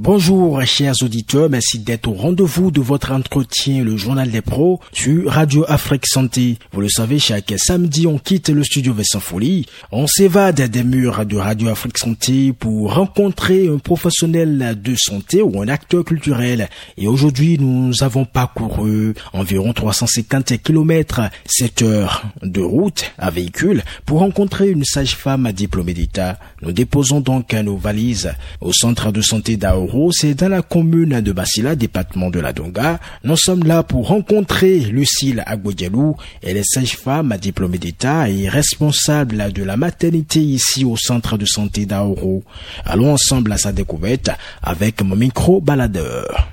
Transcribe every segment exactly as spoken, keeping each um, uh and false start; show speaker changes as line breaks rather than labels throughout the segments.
Bonjour chers auditeurs, merci d'être au rendez-vous de votre entretien, le journal des pros sur Radio Afrique Santé. Vous le savez, chaque samedi on quitte le studio Vincent Folly, on s'évade des murs de Radio Afrique Santé pour rencontrer un professionnel de santé ou un acteur culturel. Et aujourd'hui nous avons parcouru environ trois cent cinquante kilomètres, sept heures de route à véhicule pour rencontrer une sage-femme diplômée d'État. Nous déposons donc nos valises au centre de santé d'Aoro. C'est dans la commune de Bassila, département de la Donga. Nous sommes là pour rencontrer Lucille Agbodialou. Elle est sage-femme diplômée d'État et responsable de la maternité ici au centre de santé d'Aoro. Allons ensemble à sa découverte avec mon micro-baladeur.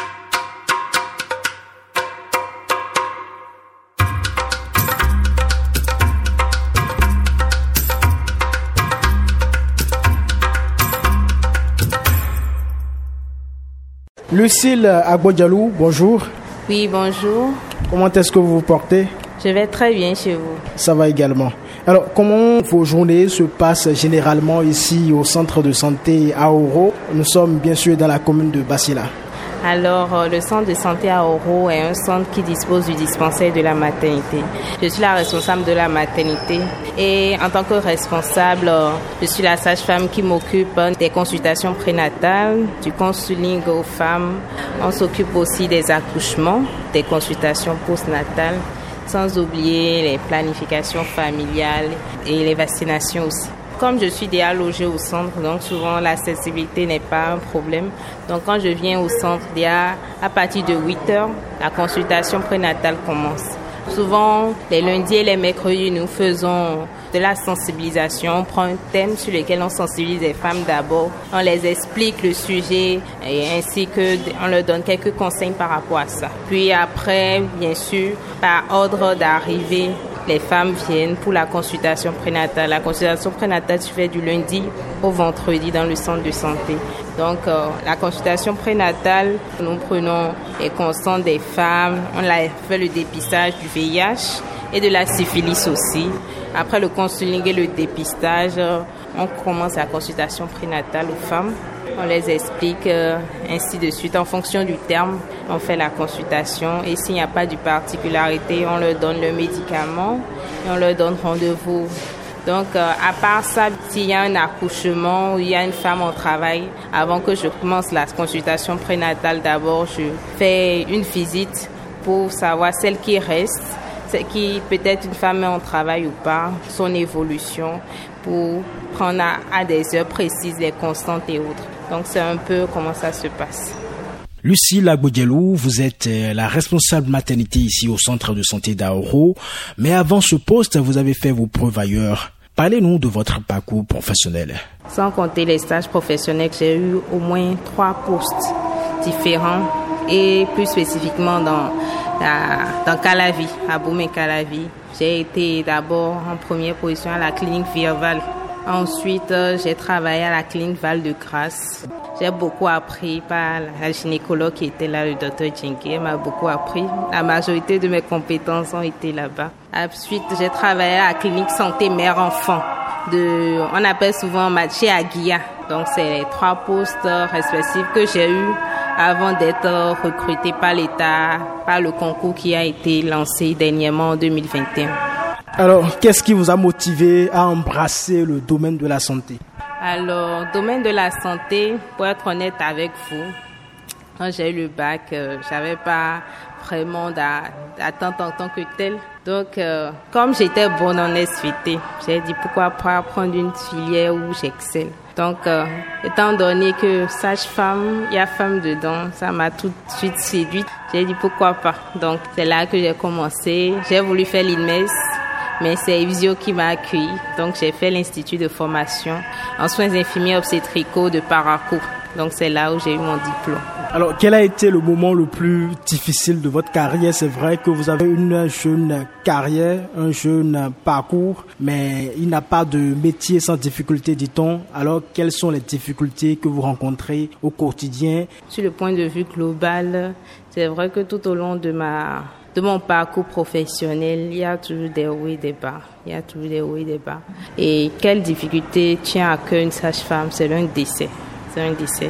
Lucille Agbodialou, bonjour.
Oui, bonjour.
Comment est-ce que vous vous portez?
Je vais très bien chez vous.
Ça va également. Alors, comment vos journées se passent généralement ici au centre de santé Aoro? Nous sommes bien sûr dans la commune de Bassila.
Alors, le centre de santé Aoro est un centre qui dispose du dispensaire de la maternité. Je suis la responsable de la maternité et en tant que responsable, je suis la sage-femme qui m'occupe des consultations prénatales, du counseling aux femmes. On s'occupe aussi des accouchements, des consultations postnatales, sans oublier les planifications familiales et les vaccinations aussi. Comme je suis déjà logée au centre, donc souvent l'accessibilité n'est pas un problème. Donc quand je viens au centre, déjà à partir de huit heures, la consultation prénatale commence. Souvent, les lundis et les mercredis, nous faisons de la sensibilisation. On prend un thème sur lequel on sensibilise les femmes d'abord. On les explique le sujet et ainsi que on leur donne quelques conseils par rapport à ça. Puis après, bien sûr, par ordre d'arrivée, les femmes viennent pour la consultation prénatale. La consultation prénatale se fait du lundi au vendredi dans le centre de santé. Donc, euh, la consultation prénatale, nous prenons les constants des femmes. On a fait le dépistage du V I H et de la syphilis aussi. Après le counseling et le dépistage, on commence la consultation prénatale aux femmes. On les explique euh, ainsi de suite. En fonction du terme, on fait la consultation. Et s'il n'y a pas de particularité, on leur donne le médicament et on leur donne rendez-vous. Donc, euh, à part ça, s'il y a un accouchement ou il y a une femme au travail, avant que je commence la consultation prénatale, d'abord, je fais une visite pour savoir celle qui reste, celle qui peut-être une femme est en travail ou pas, son évolution, pour prendre à, à des heures précises les constantes et autres. Donc, c'est un peu comment ça se passe.
Lucille Agbodialou, vous êtes la responsable maternité ici au centre de santé d'Aoro. Mais avant ce poste, vous avez fait vos preuves ailleurs. Parlez-nous de votre parcours professionnel.
Sans compter les stages professionnels, j'ai eu au moins trois postes différents et plus spécifiquement dans, la, dans Calavi, à Boumé-Calavi. J'ai été d'abord en première position à la clinique Virval. Ensuite, j'ai travaillé à la clinique Val-de-Grâce. J'ai beaucoup appris par la gynécologue qui était là, le docteur Djenké. Elle m'a beaucoup appris. La majorité de mes compétences ont été là-bas. Ensuite, j'ai travaillé à la clinique santé mère-enfant. De, on appelle souvent Matché Aguia. Donc, c'est les trois postes respectifs que j'ai eus avant d'être recrutée par l'État, par le concours qui a été lancé dernièrement en deux mille vingt et un.
Alors, qu'est-ce qui vous a motivé à embrasser le domaine de la santé?
Alors, domaine de la santé, pour être honnête avec vous, quand j'ai eu le bac, euh, j'avais pas vraiment d'attente en tant que telle. Donc, euh, comme j'étais bonne en S V T, j'ai dit pourquoi pas prendre une filière où j'excelle. Donc, euh, étant donné que sage-femme, il y a femme dedans, ça m'a tout de suite séduite. J'ai dit pourquoi pas. Donc, c'est là que j'ai commencé. J'ai voulu faire l'I N M E S. Mais c'est Visio qui m'a accueilli. Donc, j'ai fait l'institut de formation en soins infirmiers obstétricaux de Parakou. Donc, c'est là où j'ai eu mon diplôme.
Alors, quel a été le moment le plus difficile de votre carrière? C'est vrai que vous avez une jeune carrière, un jeune parcours, mais il n'y a pas de métier sans difficulté, dit-on. Alors, quelles sont les difficultés que vous rencontrez au quotidien?
Sur le point de vue global, c'est vrai que tout au long de ma... de mon parcours professionnel, il y a toujours des hauts et des bas. Il y a toujours des hauts et des bas. Et quelle difficulté tient à cœur une sage-femme? C'est un décès. C'est un décès.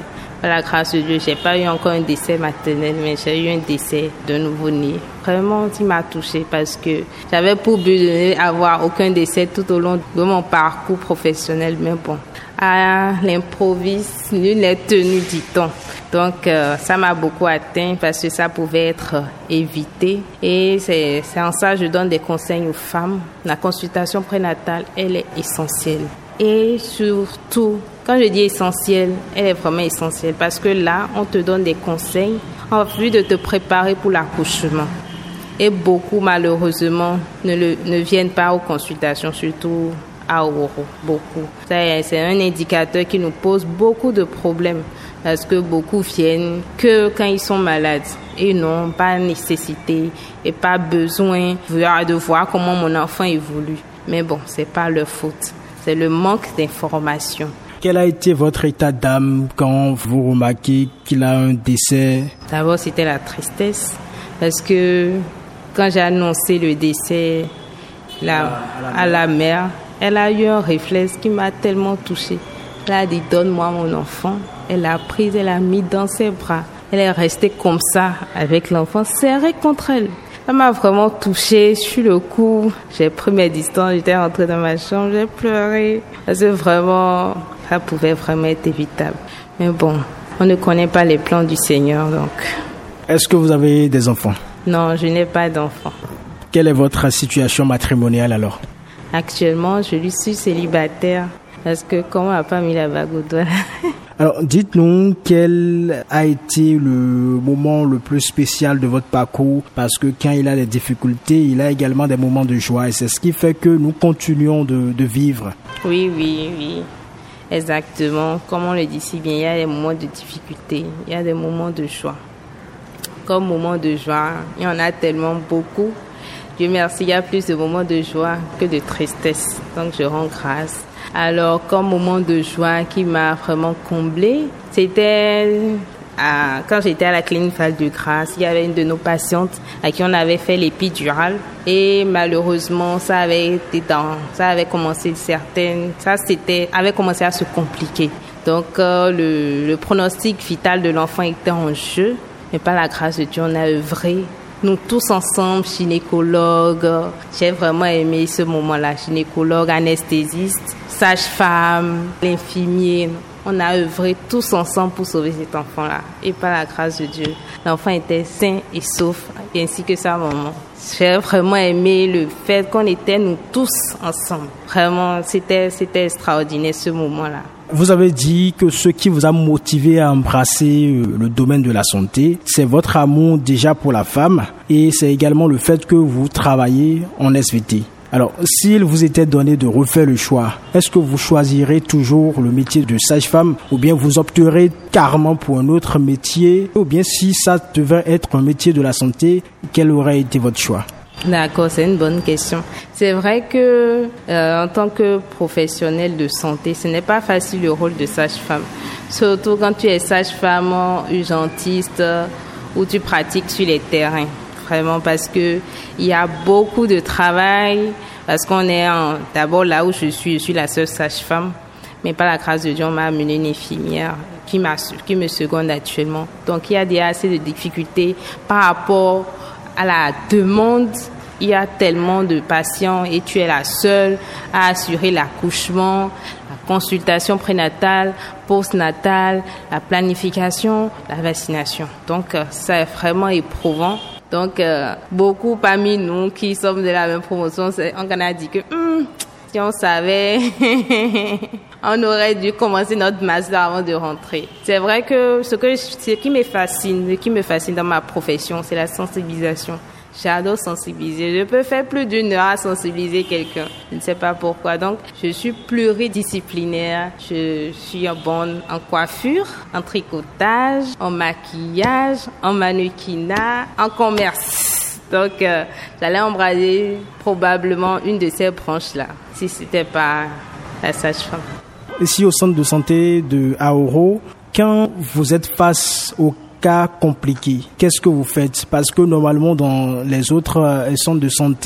Par la grâce de Dieu, j'ai pas eu encore un décès maternel, mais j'ai eu un décès de nouveau-né. Vraiment, il m'a touchée parce que j'avais pour but de n'avoir aucun décès tout au long de mon parcours professionnel. Mais bon, à l'improviste, nul n'est tenu, dit-on. Donc, euh, ça m'a beaucoup atteint parce que ça pouvait être euh, évité. Et c'est, c'est en ça que je donne des conseils aux femmes. La consultation prénatale, elle est essentielle. Et surtout, quand je dis essentielle, elle est vraiment essentielle parce que là, on te donne des conseils en vue de te préparer pour l'accouchement. Et beaucoup, malheureusement, ne, le, ne viennent pas aux consultations, surtout à Oro. Beaucoup. C'est, c'est un indicateur qui nous pose beaucoup de problèmes. Parce que beaucoup viennent que quand ils sont malades et n'ont pas nécessité et pas besoin de voir comment mon enfant évolue. Mais bon, c'est pas leur faute. C'est le manque d'information.
Quel a été votre état d'âme quand vous remarquez qu'il a un décès?
D'abord, c'était la tristesse. Parce que quand j'ai annoncé le décès la, à la mère, elle a eu un réflexe qui m'a tellement touchée. Elle a dit, donne-moi mon enfant. Elle l'a prise, elle l'a mis dans ses bras. Elle est restée comme ça, avec l'enfant serré contre elle. Ça m'a vraiment touchée. Sur le coup, j'ai pris mes distances, j'étais rentrée dans ma chambre, j'ai pleuré. Parce que vraiment, ça pouvait vraiment être évitable. Mais bon, on ne connaît pas les plans du Seigneur, donc.
Est-ce que vous avez des enfants?
Non, je n'ai pas d'enfants.
Quelle est votre situation matrimoniale alors?
Actuellement, je suis célibataire. Parce que comment on n'a pas mis la bague au doigt?
Alors, dites-nous quel a été le moment le plus spécial de votre parcours, parce que quand il a des difficultés, il a également des moments de joie et c'est ce qui fait que nous continuons de, de vivre.
Oui, oui, oui, exactement. Comme on le dit si bien, il y a des moments de difficulté, il y a des moments de joie. Comme moments de joie, il y en a tellement beaucoup. Dieu merci, il y a plus de moments de joie que de tristesse, donc je rends grâce. Alors, comme moment de joie qui m'a vraiment comblée, c'était à, quand j'étais à la clinique Val de Grâce, il y avait une de nos patientes à qui on avait fait l'épidurale et malheureusement, ça avait été dans, ça avait commencé certaines, ça c'était, avait commencé à se compliquer. Donc, euh, le, le pronostic vital de l'enfant était en jeu, mais par la grâce de Dieu, on a œuvré. Nous tous ensemble, gynécologues, j'ai vraiment aimé ce moment-là, gynécologue, anesthésiste, sage-femme, l'infirmier. On a œuvré tous ensemble pour sauver cet enfant-là. Et par la grâce de Dieu, l'enfant était sain et sauf, ainsi que sa maman. J'ai vraiment aimé le fait qu'on était nous tous ensemble. Vraiment, c'était, c'était extraordinaire ce moment-là.
Vous avez dit que ce qui vous a motivé à embrasser le domaine de la santé, c'est votre amour déjà pour la femme et c'est également le fait que vous travaillez en S V T. Alors, s'il vous était donné de refaire le choix, est-ce que vous choisirez toujours le métier de sage-femme ou bien vous opterez carrément pour un autre métier? Ou bien si ça devait être un métier de la santé, quel aurait été votre choix?
D'accord, c'est une bonne question. C'est vrai que euh, en tant que professionnel de santé, ce n'est pas facile le rôle de sage-femme. Surtout quand tu es sage-femme, urgentiste, euh, où tu pratiques sur les terrains. Vraiment parce que il y a beaucoup de travail, parce qu'on est en, d'abord là où je suis, je suis la seule sage-femme. Mais par la grâce de Dieu, on m'a amené une infirmière qui, m'a, qui me seconde actuellement. Donc il y a des assez de difficultés par rapport à la demande. Il y a tellement de patients et tu es la seule à assurer l'accouchement, la consultation prénatale, postnatale, la planification, la vaccination. Donc, c'est vraiment éprouvant. Donc, euh, beaucoup parmi nous qui sommes de la même promotion, on a dit que hum, si on savait, on aurait dû commencer notre master avant de rentrer. C'est vrai que ce, que ce qui me fascine, ce qui me fascine dans ma profession, c'est la sensibilisation. J'adore sensibiliser. Je peux faire plus d'une heure à sensibiliser quelqu'un. Je ne sais pas pourquoi. Donc, je suis pluridisciplinaire. Je suis bonne en coiffure, en tricotage, en maquillage, en mannequinat, en commerce. Donc, euh, j'allais embraser probablement une de ces branches-là, si c'était pas la sage-femme.
Ici, au centre de santé de Aoro, quand vous êtes face au cas compliqué, qu'est-ce que vous faites? Parce que normalement dans les autres euh, centres de santé,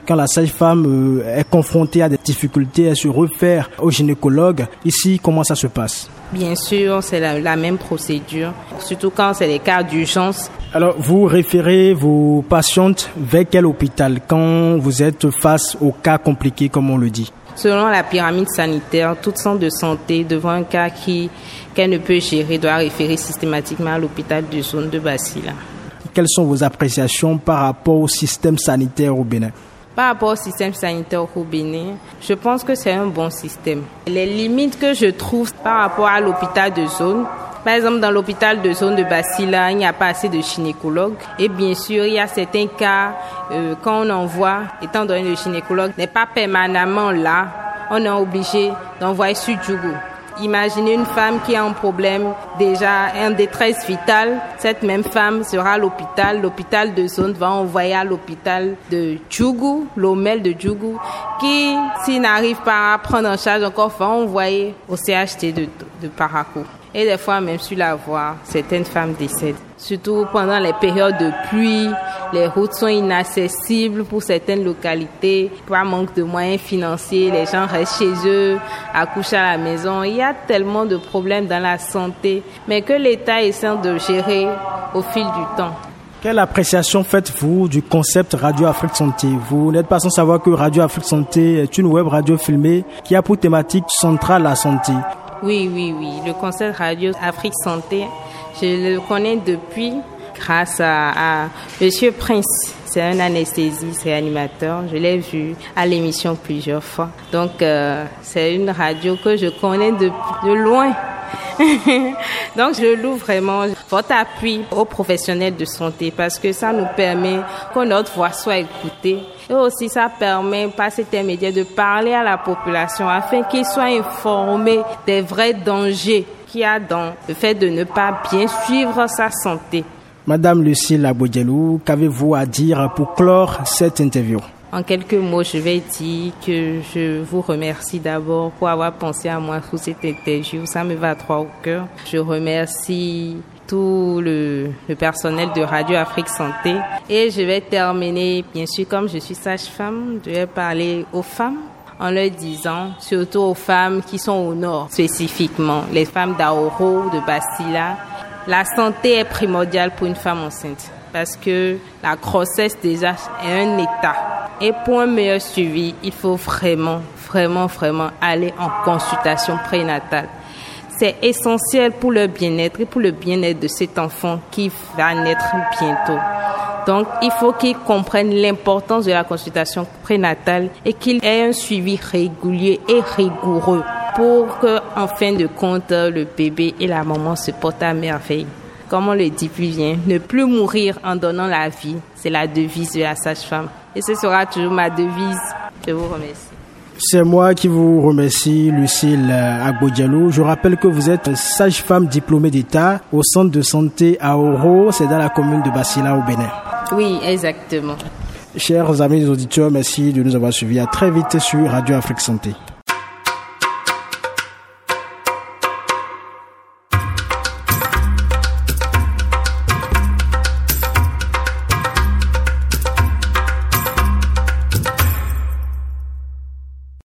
quand la sage-femme euh, est confrontée à des difficultés à se refaire au gynécologue, ici, comment ça se passe?
Bien sûr, c'est la, la même procédure, surtout quand c'est des cas d'urgence.
Alors, vous référez vos patientes vers quel hôpital quand vous êtes face aux cas compliqués, comme on le dit?
Selon la pyramide sanitaire, toute centre de santé, devant un cas qui, qu'elle ne peut gérer, doit référer systématiquement à l'hôpital de zone de Basila.
Quelles sont vos appréciations par rapport au système sanitaire au Bénin?
Par rapport au système sanitaire au Bénin, je pense que c'est un bon système. Les limites que je trouve par rapport à l'hôpital de zone, par exemple dans l'hôpital de zone de Basila, il n'y a pas assez de gynécologues. Et bien sûr, il y a certains cas, euh, quand on envoie, étant donné que le gynécologue n'est pas permanemment là, on est obligé d'envoyer sur Djougou. Imaginez une femme qui a un problème, déjà en détresse vitale. Cette même femme sera à l'hôpital. L'hôpital de zone va envoyer à l'hôpital de Djougou, l'Omel de Djougou, qui, s'il n'arrive pas à prendre en charge encore, va envoyer au C H T de, de Parakou. Et des fois, même sur la voie, certaines femmes décèdent. Surtout pendant les périodes de pluie, les routes sont inaccessibles pour certaines localités. Par manque de moyens financiers, les gens restent chez eux, accouchent à la maison. Il y a tellement de problèmes dans la santé, mais que l'État essaie de gérer au fil du temps.
Quelle appréciation faites-vous du concept Radio Afrique Santé? Vous n'êtes pas sans savoir que Radio Afrique Santé est une web radio filmée qui a pour thématique centrale la santé.
Oui, oui, oui. Le concept Radio Afrique Santé, je le connais depuis grâce à, à Monsieur Prince. C'est un anesthésiste réanimateur. Je l'ai vu à l'émission plusieurs fois. Donc, euh, c'est une radio que je connais de, de loin. Donc, je loue vraiment votre appui aux professionnels de santé parce que ça nous permet que notre voix soit écoutée. Et aussi, ça permet, par cet intermédiaire, de parler à la population afin qu'ils soient informés des vrais dangers qu'il y a dans le fait de ne pas bien suivre sa santé.
Madame Lucille Agbodjelou, qu'avez-vous à dire pour clore cette interview?
En quelques mots, je vais dire que je vous remercie d'abord pour avoir pensé à moi pour cette interview. Ça me va droit au cœur. Je remercie tout le, le personnel de Radio Afrique Santé. Et je vais terminer, bien sûr, comme je suis sage-femme, je vais parler aux femmes en leur disant, surtout aux femmes qui sont au nord spécifiquement, les femmes d'Aoro, de Basila, la santé est primordiale pour une femme enceinte parce que la grossesse déjà est un état. Et pour un meilleur suivi, il faut vraiment, vraiment, vraiment aller en consultation prénatale. C'est essentiel pour leur bien-être et pour le bien-être de cet enfant qui va naître bientôt. Donc, il faut qu'ils comprennent l'importance de la consultation prénatale et qu'ils aient un suivi régulier et rigoureux pour que, en fin de compte, le bébé et la maman se portent à merveille. Comme on le dit plus bien, ne plus mourir en donnant la vie, c'est la devise de la sage-femme. Et ce sera toujours ma devise. Je vous remercie.
C'est moi qui vous remercie, Lucille Agbodjelou. Je rappelle que vous êtes sage-femme diplômée d'État au centre de santé Aoro, c'est dans la commune de Basila au Bénin.
Oui, exactement.
Chers amis auditeurs, merci de nous avoir suivis. À très vite sur Radio Afrique Santé.